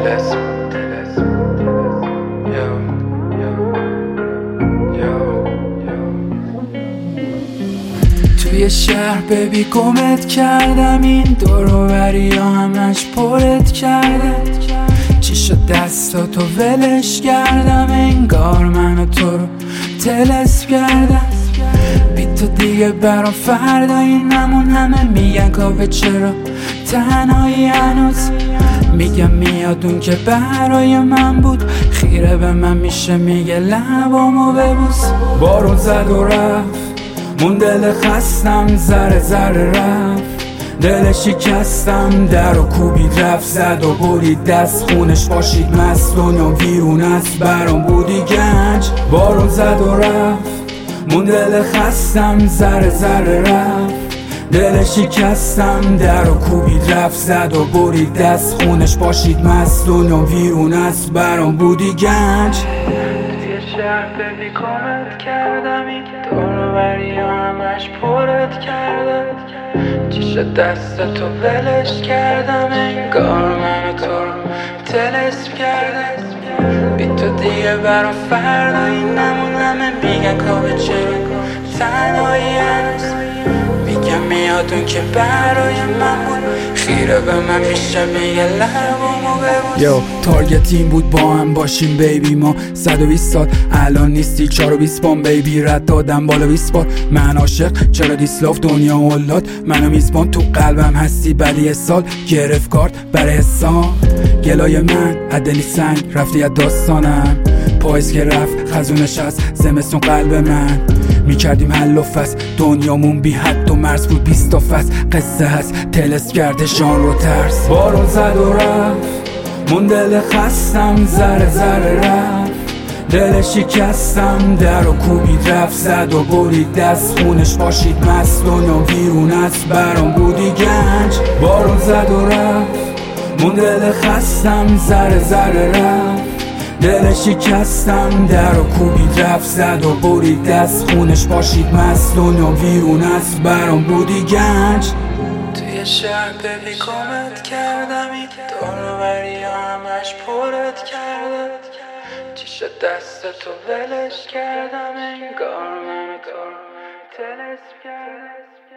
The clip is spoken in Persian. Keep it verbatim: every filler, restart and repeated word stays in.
طلسم طلسم یو یو یو توی شهر ببی گمت کردم، این دور و بری ها همش پرت کردم. چی شد دستاتو ولش کردم، انگار منو تو رو طلسم کردم. بی تو دیگه برام فردایی نمون، همه میگن کافه چرا تنهایی هنوز. میگم میاد اون که برای من بود، خیره به من میشه میگه لبامو ببوس. بارون زد و رفت مون دل خستم، ذره ذره رفت دل شکستم. در و کوبید رفت زد و برید دست، خونش باشید مست دنیا ویرون است برام بودی گنج. بارون زد و رفت مون دل خستم، ذره ذره رفت دل شکستم. در و کوبید رفت زد و برید دست، خونش باشید مست دنیا ویرون است برام بودی گنج. توی شهر ببی کمت کردم، این دور و بری ها همش پرت کردم. چی شد دستتو ولش کردم، انگار منو تو رو طلسم کردم. بی تو دیگه برام فردایی نمون، همه میگن کافه چرا تنهایی هنوز. میگم میاد اون که برای من بود، خیره به من میشه میگه لبامو ببوس. یو تارگت این بود با هم باشیم بیبی، ما صد و بیست سال الان نیستی چار و بیست بان بیبی. رد دادم بالا بیست بار من عاشق چرا دیسلاف دنیا اولاد منو میزبان. تو قلبم هستی بدی سال گرفت کارت برای حسان. گلای من عدلی سنگ رفتی از داستانم، پاییز که رفت خزونش از زمستون قلب من. میکردیم حل و فصل دنیامون بی حد و مرز بود بیست تا فصل. قصه هست طلسم کرده شان رو ترس. بارون زد و رفت مون دل خستم، ذره ذره رفت دل شکستم. در و کوبید رفت زد و برید دست، خونش باشید مست دنیا ویرون است برام بودی گنج. بارون زد و رفت مون دل خستم، ذره ذره رفت دل شکستم. در و کوبید رفت زد و برید دست، خونش باشید مست دنیا ویرون است برام بودی گنج. توی شهر ببی کمت کردم، این دور و بری ها همش پرت کردم. چی شد دستتو ولش کردم، انگار منو تو رو طلسم کردم.